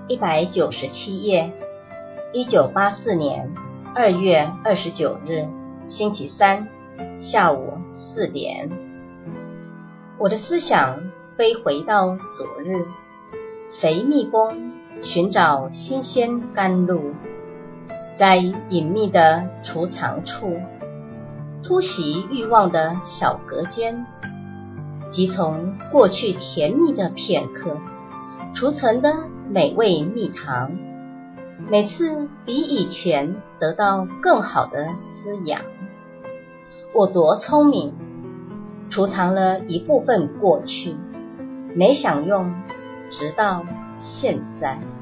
197页，1984年2月29日，星期三，下午4点。我的思想飞回到昨日，肥蜜蜂寻找新鲜甘露，在隐秘的储藏处，突袭欲望的小隔间，即从过去甜蜜的片刻储存的美味蜜糖，每次比以前得到更好的滋养。我多聪明，储藏了一部分过去，没享用，直到现在。